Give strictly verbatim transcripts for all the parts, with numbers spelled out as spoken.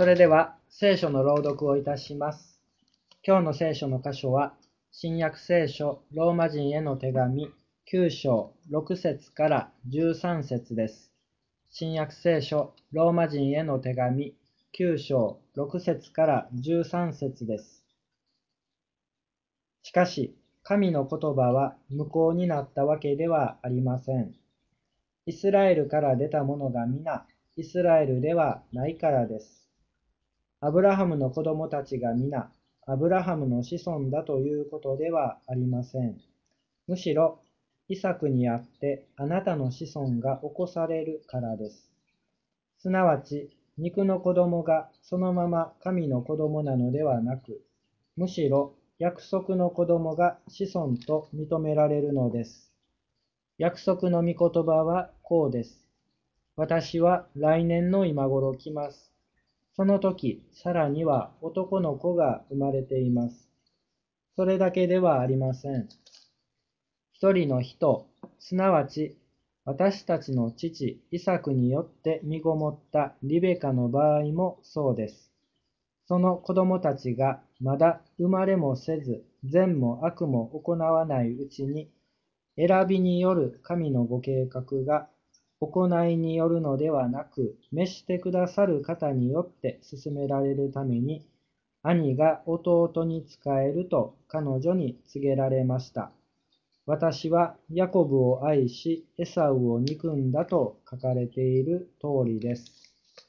それでは聖書の朗読をいたします。今日の聖書の箇所は、新約聖書ローマ人への手紙きゅう章ろく節からじゅうさん節です。新約聖書ローマ人への手紙きゅう章ろく節からじゅうさん節です。しかし、神の言葉は無効になったわけではありません。イスラエルから出た者が皆、イスラエルではないからです。アブラハムの子供たちが皆、アブラハムの子孫だということではありません。むしろ、イサクにあってあなたの子孫が起こされるからです。すなわち、肉の子供がそのまま神の子供なのではなく、むしろ約束の子供が子孫と認められるのです。約束の御言葉はこうです。私は来年の今頃来ます。その時、さらには男の子が生まれています。それだけではありません。一人の人、すなわち私たちの父イサクによって身ごもったリベカの場合もそうです。その子供たちがまだ生まれもせず、善も悪も行わないうちに、選びによる神のご計画が行いによるのではなく、召してくださる方によって進められるために、兄が弟に仕えると彼女に告げられました。私はヤコブを愛し、エサウを憎んだと書かれている通りです。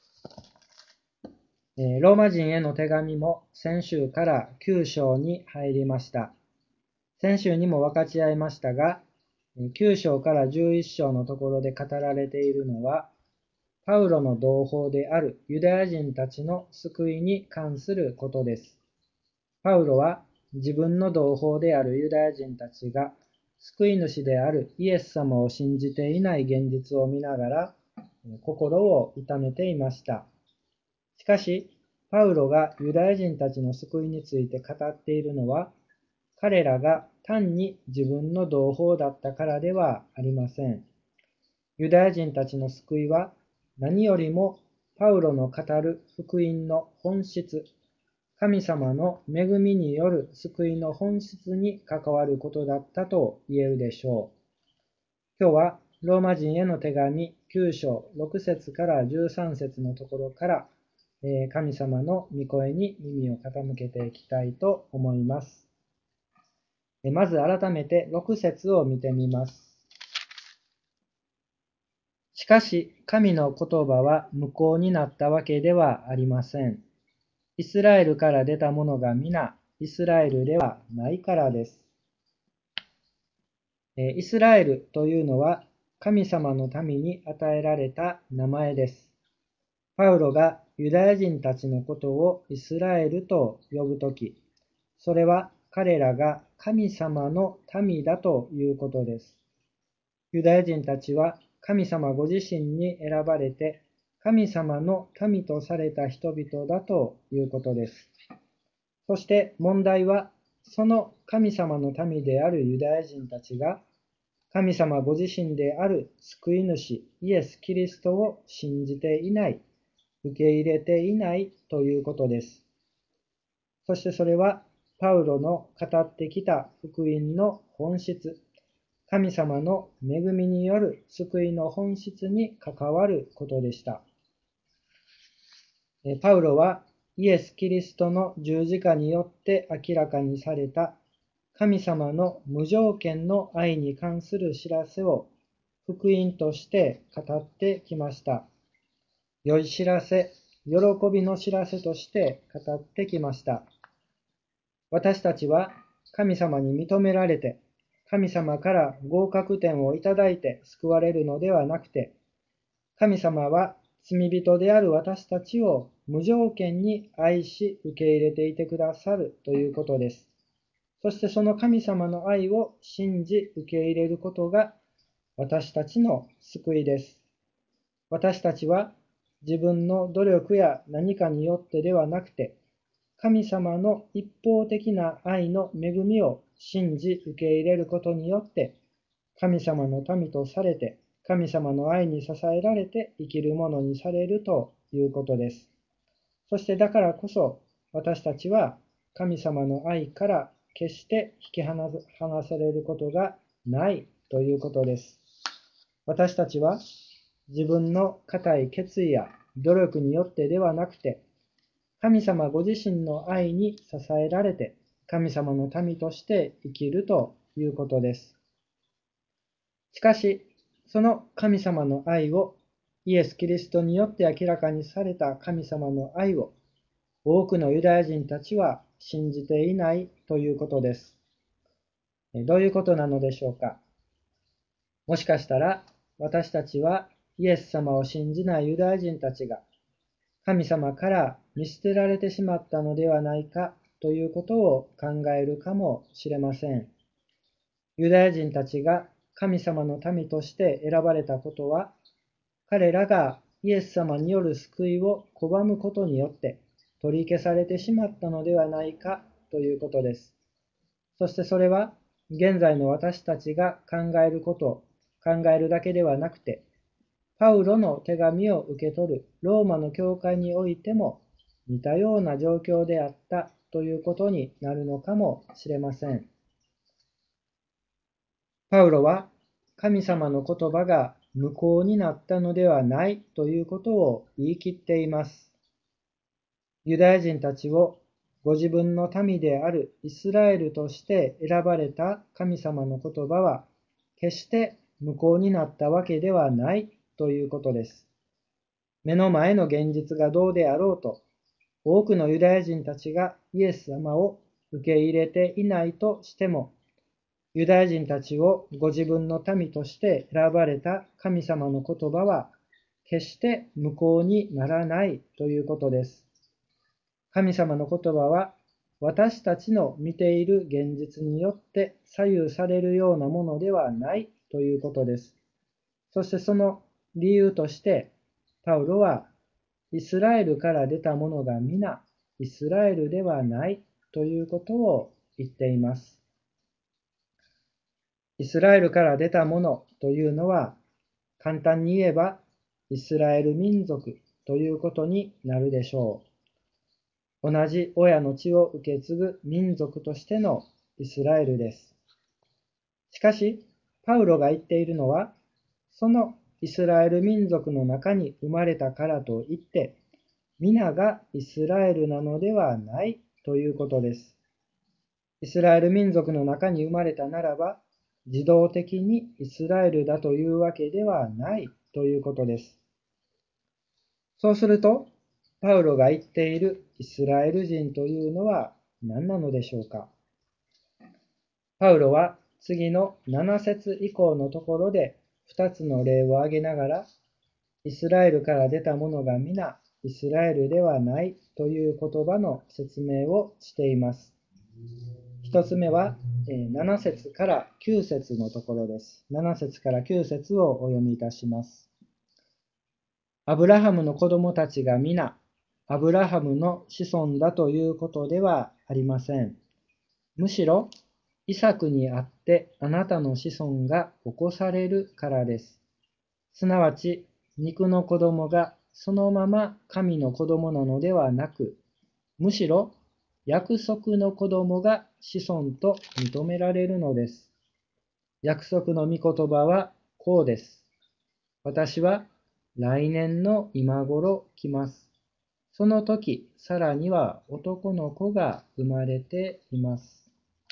ローマ人への手紙も先週からきゅう章に入りました。先週にも分かち合いましたが、きゅう章からじゅういち章のところで語られているのは、パウロの同胞であるユダヤ人たちの救いに関することです。パウロは自分の同胞であるユダヤ人たちが救い主であるイエス様を信じていない現実を見ながら心を痛めていました。しかし、パウロがユダヤ人たちの救いについて語っているのは、彼らが単に自分の同胞だったからではありません。ユダヤ人たちの救いは何よりもパウロの語る福音の本質、神様の恵みによる救いの本質に関わることだったと言えるでしょう。今日はローマ人への手紙きゅう章ろく節からじゅうさん節のところから、神様の御声に耳を傾けていきたいと思います。まず改めてろく節を見てみます。しかし、神の言葉は無効になったわけではありません。イスラエルから出た者が皆、イスラエルではないからです。イスラエルというのは、神様の民に与えられた名前です。パウロがユダヤ人たちのことをイスラエルと呼ぶとき、それは彼らが神様の民だということです。ユダヤ人たちは神様ご自身に選ばれて、神様の民とされた人々だということです。そして問題は、その神様の民であるユダヤ人たちが、神様ご自身である救い主イエス・キリストを信じていない、受け入れていないということです。そしてそれは、パウロの語ってきた福音の本質、神様の恵みによる救いの本質に関わることでした。パウロはイエス・キリストの十字架によって明らかにされた神様の無条件の愛に関する知らせを福音として語ってきました。良い知らせ、喜びの知らせとして語ってきました。私たちは神様に認められて、神様から合格点をいただいて救われるのではなくて、神様は罪人である私たちを無条件に愛し受け入れていてくださるということです。そしてその神様の愛を信じ受け入れることが私たちの救いです。私たちは自分の努力や何かによってではなくて、神様の一方的な愛の恵みを信じ受け入れることによって、神様の民とされて、神様の愛に支えられて生きるものにされるということです。 そしてだからこそ私たちは神様の愛から決して引き離されることがないということです。私たちは自分の固い決意や努力によってではなくて、神様ご自身の愛に支えられて神様の民として生きるということです。しかし、その神様の愛を、イエス・キリストによって明らかにされた神様の愛を、多くのユダヤ人たちは信じていないということです。どういうことなのでしょうか。もしかしたら、私たちはイエス様を信じないユダヤ人たちが、神様から見捨てられてしまったのではないかということを考えるかもしれません。ユダヤ人たちが神様の民として選ばれたことは、彼らがイエス様による救いを拒むことによって取り消されてしまったのではないかということです。そしてそれは現在の私たちが考えること、考えるだけではなくて、パウロの手紙を受け取るローマの教会においても似たような状況であったということになるのかもしれません。パウロは神様の言葉が無効になったのではないということを言い切っています。ユダヤ人たちをご自分の民であるイスラエルとして選ばれた神様の言葉は決して無効になったわけではないということです。目の前の現実がどうであろうと、多くのユダヤ人たちがイエス様を受け入れていないとしても、ユダヤ人たちをご自分の民として選ばれた神様の言葉は決して無効にならないということです。神様の言葉は私たちの見ている現実によって左右されるようなものではないということです。そしてその理由として、パウロはイスラエルから出た者が皆イスラエルではないということを言っています。イスラエルから出た者というのは、簡単に言えばイスラエル民族ということになるでしょう。同じ親の血を受け継ぐ民族としてのイスラエルです。しかし、パウロが言っているのは、そのイスラエル民族の中に生まれたからといって、皆がイスラエルなのではないということです。イスラエル民族の中に生まれたならば、自動的にイスラエルだというわけではないということです。そうすると、パウロが言っているイスラエル人というのは何なのでしょうか。パウロは次のなな節以降のところでふたつの例を挙げながら、イスラエルから出た者が皆イスラエルではないという言葉の説明をしています。一つ目はなな節からきゅう節のところです。なな節からきゅう節をお読みいたします。アブラハムの子供たちが皆アブラハムの子孫だということではありません。むしろイサクにあってあなたの子孫が起こされるからです。すなわち肉の子供がそのまま神の子供なのではなく、むしろ約束の子供が子孫と認められるのです。約束の御言葉はこうです。私は来年の今頃来ます。その時、さらには男の子が生まれています。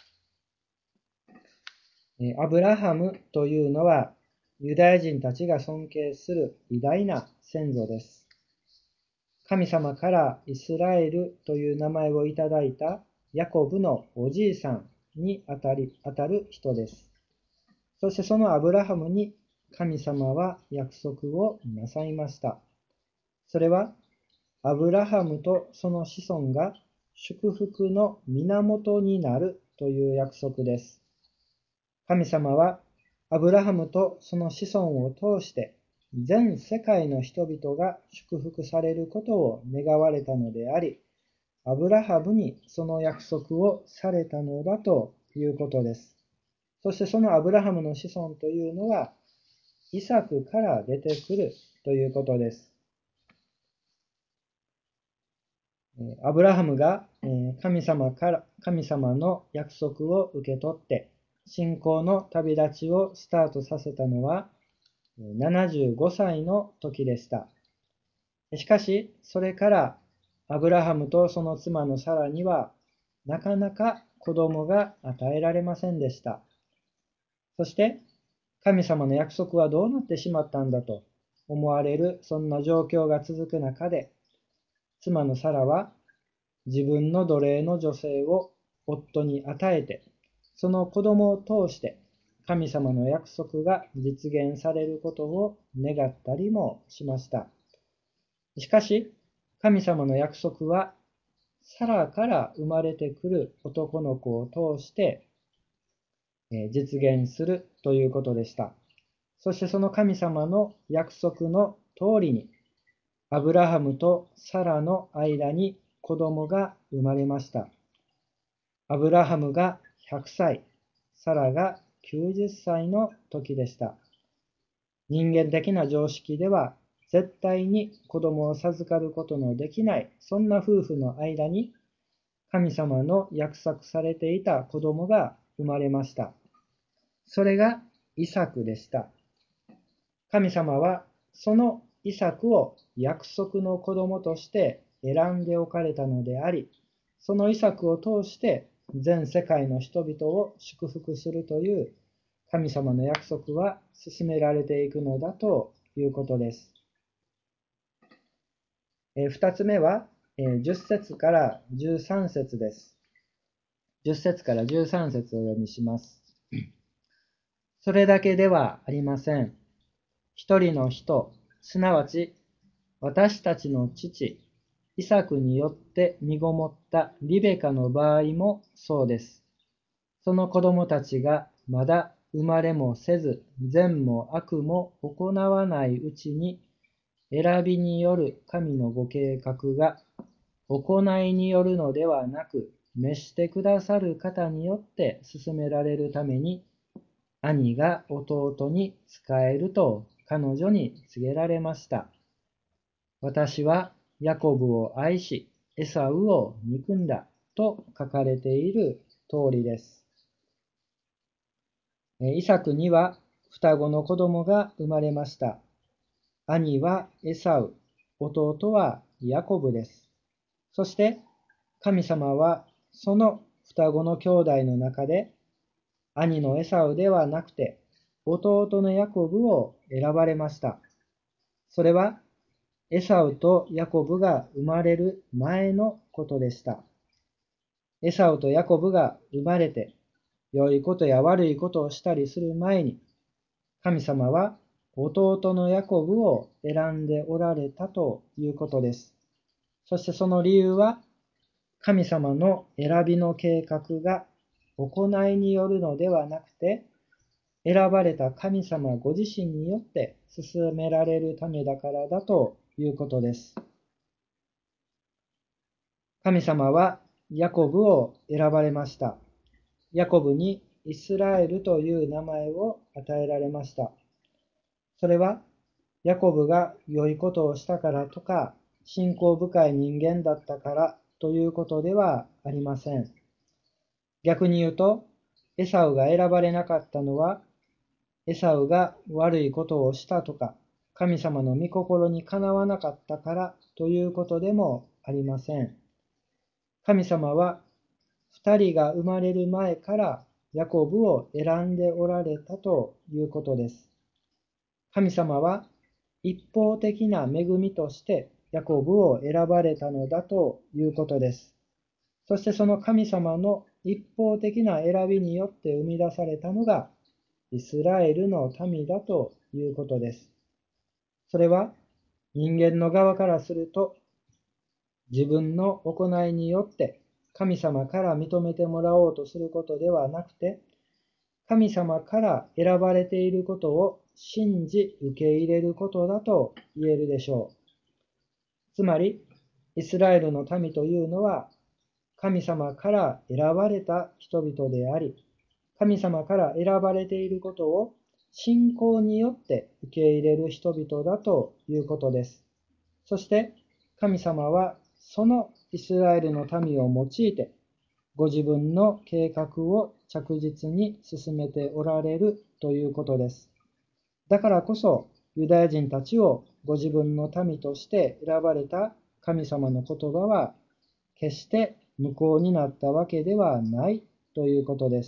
アブラハムというのはユダヤ人たちが尊敬する偉大な先祖です。神様からイスラエルという名前をいただいたヤコブのおじいさんにあたり、あたる人です。そしてそのアブラハムに神様は約束をなさいました。それはアブラハムとその子孫が祝福の源になるという約束です。神様はアブラハムとその子孫を通して全世界の人々が祝福されることを願われたのであり、アブラハムにその約束をされたのだということです。そしてそのアブラハムの子孫というのはイサクから出てくるということです。 アブラハムが神様から、神様の約束を受け取って、信仰の旅立ちをスタートさせたのはななじゅうごさいの時でした。しかし、それからアブラハムとその妻のサラには、なかなか子供が与えられませんでした。そして、神様の約束はどうなってしまったんだと思われる、そんな状況が続く中で、妻のサラは自分の奴隷の女性を夫に与えて、その子供を通して神様の約束が実現されることを願ったりもしました。しかし、神様の約束はサラから生まれてくる男の子を通して実現するということでした。そしてその神様の約束の通りに、アブラハムとサラの間に子供が生まれました。アブラハムがひゃくさい、サラがきゅうじゅっさいの時でした。人間的な常識では絶対に子供を授かることのできない、そんな夫婦の間に神様の約束されていた子供が生まれました。それがイサクでした。神様はそのイサクを約束の子供として選んでおかれたのであり、そのイサクを通して全世界の人々を祝福するという神様の約束は進められていくのだということです。えー、二つ目は、えー、じゅっ節からじゅうさん節です。じゅっ節からじゅうさん節をお読みします。それだけではありません。一人の人、すなわち私たちの父、イサクによって身ごもったリベカの場合もそうです。その子供たちがまだ生まれもせず、善も悪も行わないうちに、選びによる神のご計画が、行いによるのではなく、召してくださる方によって進められるために、兄が弟に仕えると彼女に告げられました。私はヤコブを愛し、エサウを憎んだと書かれている通りです。イサクには双子の子供が生まれました。兄はエサウ、弟はヤコブです。そして神様はその双子の兄弟の中で、兄のエサウではなくて弟のヤコブを選ばれました。それはエサウとヤコブが生まれる前のことでした。エサウとヤコブが生まれて、良いことや悪いことをしたりする前に、神様は弟のヤコブを選んでおられたということです。そしてその理由は、神様の選びの計画が行いによるのではなくて、選ばれた神様ご自身によって進められるためだからだということです。神様はヤコブを選ばれました。ヤコブにイスラエルという名前を与えられました。それは、ヤコブが良いことをしたからとか、信仰深い人間だったからということではありません。逆に言うと、エサウが選ばれなかったのは、エサウが悪いことをしたとか、神様の御心にかなわなかったからということでもありません。神様は、二人が生まれる前からヤコブを選んでおられたということです。神様は一方的な恵みとしてヤコブを選ばれたのだということです。そしてその神様の一方的な選びによって生み出されたのがイスラエルの民だということです。それは人間の側からすると、自分の行いによって神様から認めてもらおうとすることではなくて、神様から選ばれていることを信じ受け入れることだと言えるでしょう。つまり、イスラエルの民というのは、神様から選ばれた人々であり、神様から選ばれていることを信仰によって受け入れる人々だということです。そして、神様はそのイスラエルの民を用いて、ご自分の計画を着実に進めておられるということです。だからこそ、ユダヤ人たちをご自分の民として選ばれた神様の言葉は、決して無効になったわけではないということです。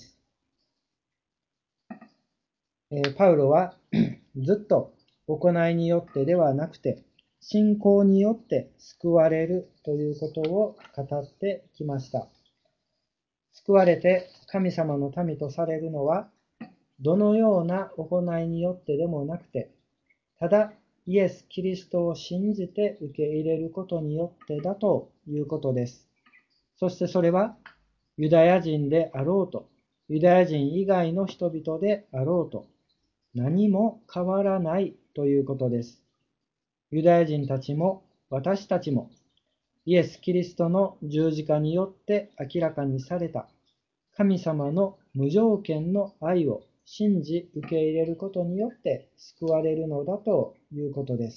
えー、パウロはずっと行いによってではなくて、信仰によって救われるということを語ってきました。救われて神様の民とされるのは、どのような行いによってでもなくて、ただイエス・キリストを信じて受け入れることによってだということです。そしてそれは、ユダヤ人であろうと、ユダヤ人以外の人々であろうと、何も変わらないということです。ユダヤ人たちも私たちも、イエス・キリストの十字架によって明らかにされた神様の無条件の愛を信じ受け入れることによって救われるのだということです。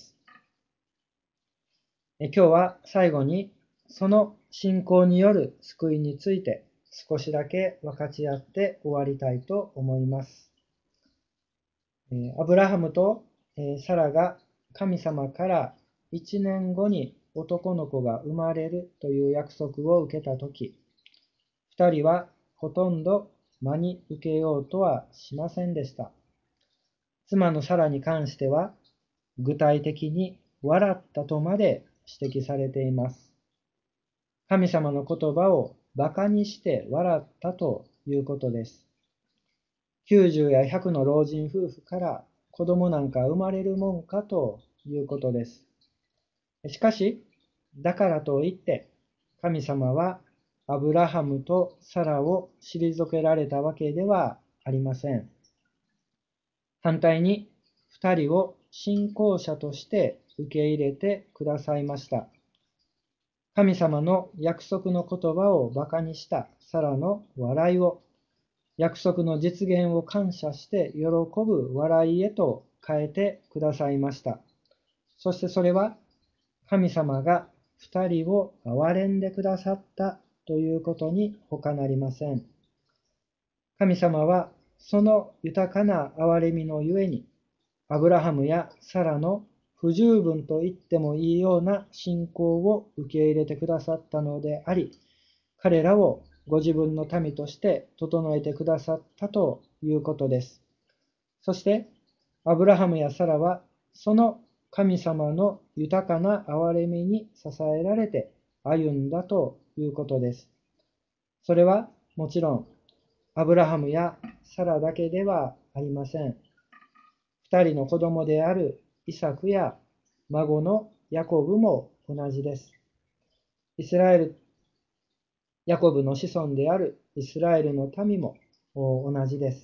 今日は最後にその信仰による救いについて少しだけ分かち合って終わりたいと思います。アブラハムとサラが神様からいちねんごに男の子が生まれるという約束を受けたとき、二人はほとんど真に受けようとはしませんでした。妻のサラに関しては、具体的に笑ったとまで指摘されています。神様の言葉を馬鹿にして笑ったということです。きゅうじゅうやひゃくの老人夫婦から子供なんか生まれるもんかということです。しかし、だからといって、神様はアブラハムとサラを退けられたわけではありません。反対に、二人を信仰者として受け入れてくださいました。神様の約束の言葉を馬鹿にしたサラの笑いを、約束の実現を感謝して喜ぶ笑いへと変えてくださいました。そしてそれは、神様が二人を憐れんでくださったということに他なりません。神様はその豊かな憐れみのゆえに、アブラハムやサラの不十分と言ってもいいような信仰を受け入れてくださったのであり、彼らをご自分の民として整えてくださったということです。そして、アブラハムやサラは、その神様の豊かな憐れみに支えられて歩んだということです。それはもちろん、アブラハムやサラだけではありません。二人の子供であるイサクや孫のヤコブも同じです。イスラエル、ヤコブの子孫であるイスラエルの民も同じです。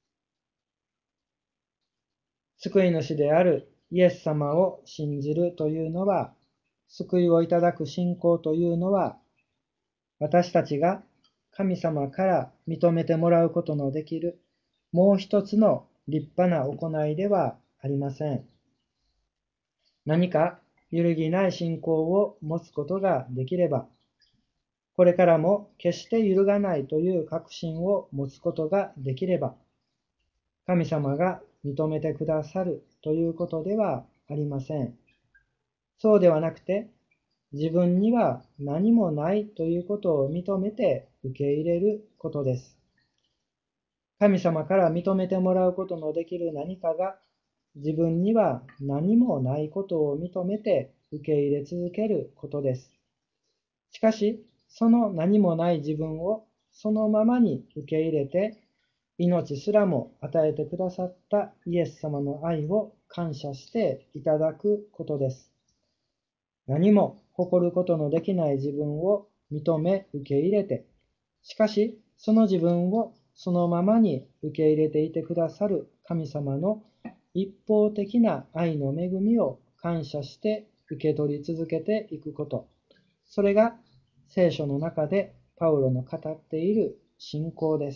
救い主であるイエス様を信じるというのは、救いをいただく信仰というのは、私たちが神様から認めてもらうことのできるもう一つの立派な行いではありません。何か揺るぎない信仰を持つことができれば、これからも決して揺るがないという確信を持つことができれば、神様が認めてくださるということではありません。そうではなくて、自分には何もないということを認めて受け入れることです。神様から認めてもらうことのできる何かが、自分には何もないことを認めて受け入れ続けることです。しかし、その何もない自分をそのままに受け入れて、命すらも与えてくださったイエス様の愛を感謝していただくことです。何も誇ることのできない自分を認め受け入れて、しかしその自分をそのままに受け入れていてくださる神様の一方的な愛の恵みを感謝して受け取り続けていくこと。それが聖書の中でパウロの語っている信仰です。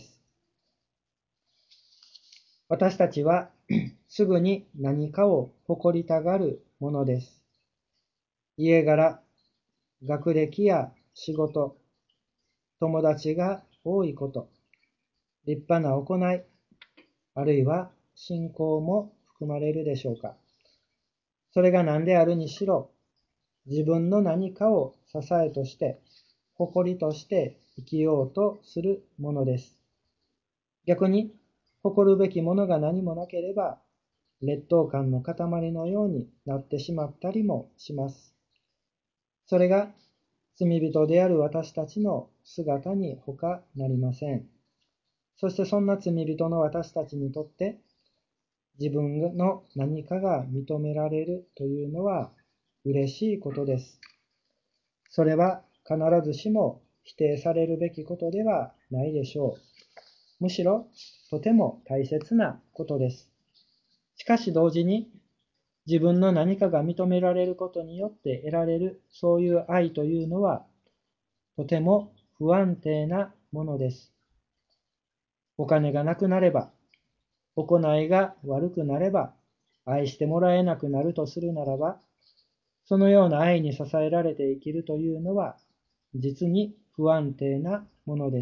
私たちはすぐに何かを誇りたがるものです。家柄、 学歴や仕事、友達が多いこと、立派な行い、あるいは信仰も含まれるでしょうか。それが何であるにしろ、自分の何かを支えとして、誇りとして生きようとするものです。逆に、誇るべきものが何もなければ、劣等感の塊のようになってしまったりもします。それが罪人である私たちの姿に他なりません。そしてそんな罪人の私たちにとって、自分の何かが認められるというのは嬉しいことです。それは必ずしも否定されるべきことではないでしょう。むしろとても大切なことです。しかし同時に自分の何かが認められることによって得られるそういう愛というのはとても不安定なものです。お金がなくなれば、行いが悪くなれば、愛してもらえなくなるとするならば、そのような愛に支えられて生きるというのは実に不安定なものです。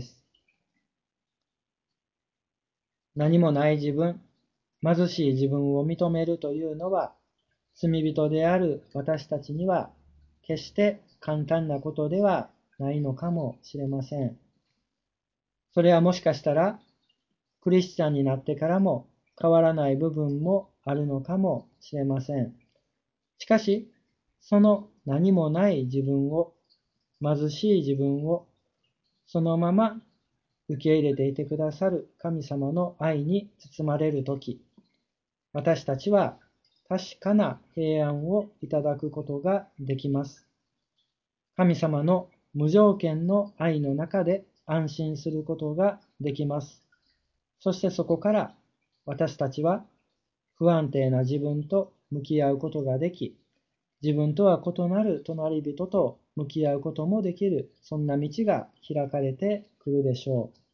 何もない自分、貧しい自分を認めるというのは、罪人である私たちには決して簡単なことではないのかもしれません。それはもしかしたら、クリスチャンになってからも変わらない部分もあるのかもしれません。しかし、その何もない自分を、貧しい自分を、そのまま受け入れていてくださる神様の愛に包まれるとき、私たちは確かな平安をいただくことができます。神様の無条件の愛の中で安心することができます。そしてそこから私たちは不安定な自分と向き合うことができ、自分とは異なる隣人と向き合うこともできる、そんな道が開かれてくるでしょう。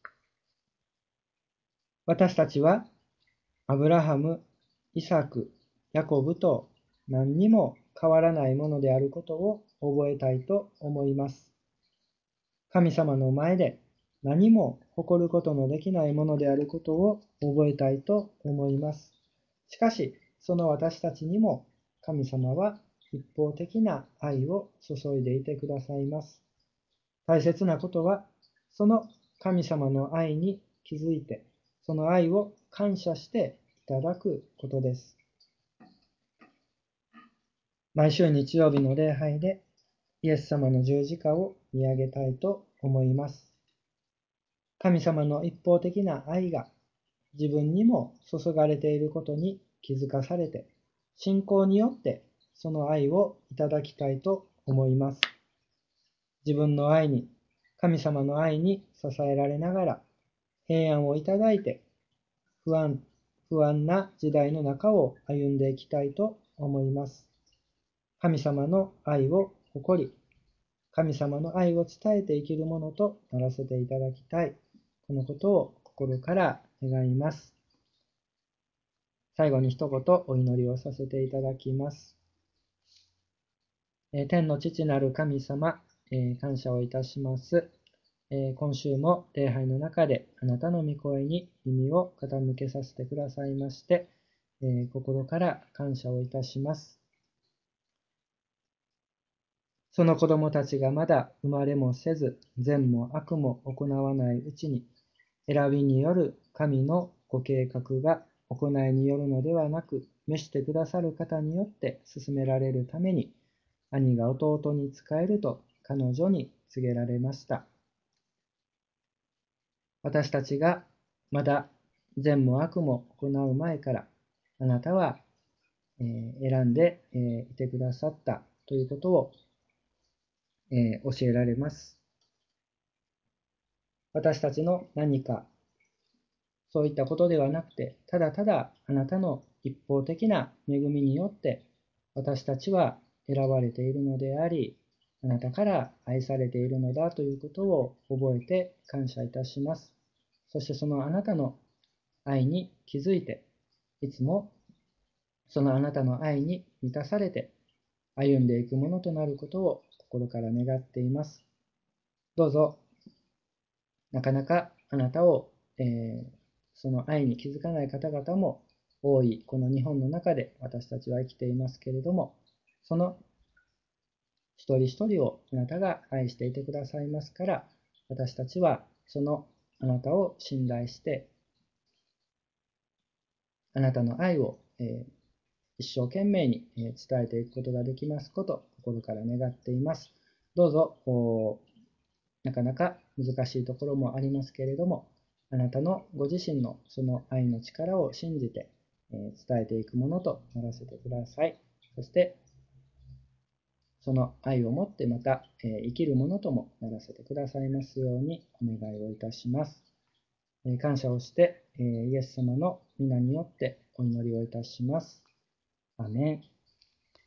私たちはアブラハム、イサク、ヤコブと何にも変わらないものであることを覚えたいと思います。神様の前で何も誇ることのできないものであることを覚えたいと思います。しかし、その私たちにも神様は一方的な愛を注いでいてくださいます。大切なことは、その神様の愛に気づいて、その愛を感謝していただくことです。毎週日曜日の礼拝でイエス様の十字架を見上げたいと思います。神様の一方的な愛が自分にも注がれていることに気づかされて、信仰によってその愛をいただきたいと思います。自分の愛に、神様の愛に支えられながら、平安をいただいて、不安、不安な時代の中を歩んでいきたいと思います。神様の愛を誇り、神様の愛を伝えて生きるものとならせていただきたい。このことを心から願います。最後に一言お祈りをさせていただきます。天の父なる神様、感謝をいたします。今週も礼拝の中であなたの御声に耳を傾けさせてくださいまして、心から感謝をいたします。その子供たちがまだ生まれもせず、善も悪も行わないうちに、選びによる神のご計画が行いによるのではなく、召してくださる方によって進められるために、兄が弟に仕えると彼女に告げられました。私たちがまだ善も悪も行う前から、あなたは選んでいてくださったということを教えられます。私たちの何か、そういったことではなくて、ただただあなたの一方的な恵みによって私たちは選ばれているのであり、あなたから愛されているのだということを覚えて感謝いたします。そしてそのあなたの愛に気づいて、いつもそのあなたの愛に満たされて歩んでいくものとなることを心から願っています。どうぞ、なかなかあなたを、えー、その愛に気づかない方々も多いこの日本の中で私たちは生きていますけれども、その一人一人をあなたが愛していてくださいますから、私たちはそのあなたを信頼して、あなたの愛を、えー、一生懸命に伝えていくことができますこと、心から願っています。どうぞ、なかなか難しいところもありますけれども、あなたのご自身のその愛の力を信じて、えー、伝えていくものとならせてください。そして、その愛をもってまた、えー、生きるものともならせてくださいますようにお願いをいたします。えー、感謝をして、えー、イエス様の皆によってお祈りをいたします。アメン。